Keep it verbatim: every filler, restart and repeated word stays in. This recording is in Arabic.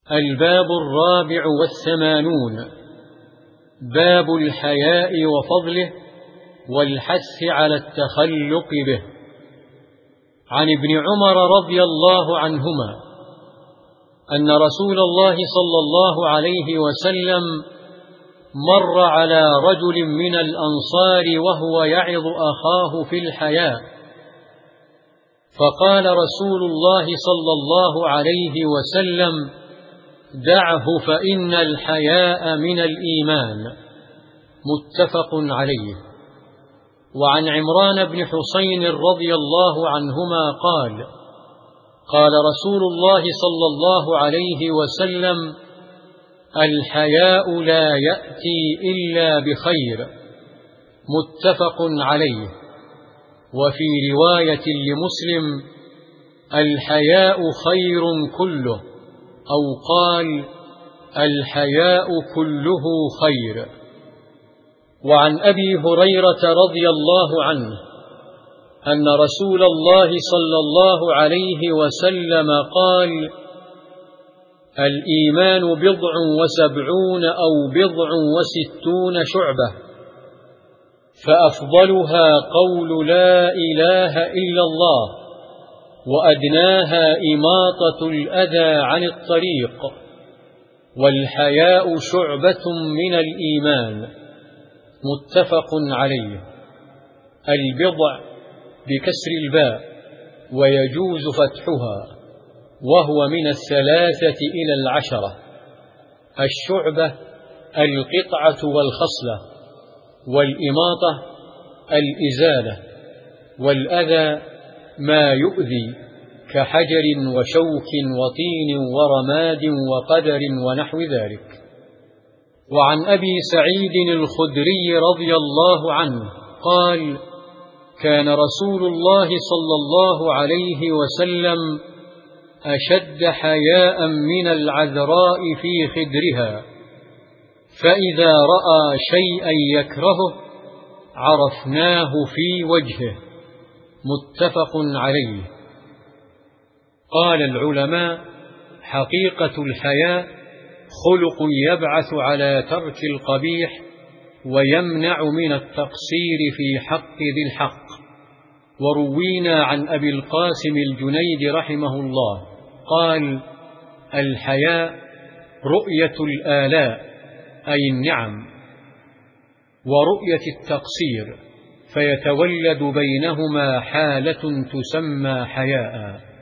الباب الرابع والثمانون. باب الحياء وفضله والحث على التخلق به. عن ابن عمر رضي الله عنهما أن رسول الله صلى الله عليه وسلم مر على رجل من الأنصار وهو يعظ أخاه في الحياء، فقال رسول الله صلى الله عليه وسلم: دعه فإن الحياء من الإيمان. متفق عليه. وعن عمران بن حسين رضي الله عنهما قال: قال رسول الله صلى الله عليه وسلم: الحياء لا يأتي إلا بخير. متفق عليه. وفي رواية لمسلم: الحياء خير كله، أو قال: الحياء كله خير. وعن أبي هريرة رضي الله عنه أن رسول الله صلى الله عليه وسلم قال: الإيمان بضع وسبعون أو بضع وستون شعبة، فأفضلها قول لا إله إلا الله، وأدناها إماطة الأذى عن الطريق، والحياء شعبة من الإيمان. متفق عليه. البضع بكسر الباء ويجوز فتحها، وهو من الثلاثة إلى العشرة. الشعبة القطعة والخصلة، والإماطة الإزالة، والأذى ما يؤذي كحجر وشوك وطين ورماد وقدر ونحو ذلك. وعن أبي سعيد الخدري رضي الله عنه قال: كان رسول الله صلى الله عليه وسلم أشد حياء من العذراء في خدرها، فإذا رأى شيئا يكرهه عرفناه في وجهه. متفق عليه. قال العلماء: حقيقة الحياء خلق يبعث على ترك القبيح ويمنع من التقصير في حق ذي الحق. وروينا عن أبي القاسم الجنيد رحمه الله قال: الحياء رؤية الآلاء أي النعم، ورؤية التقصير، فيتولد بينهما حالة تسمى حياء.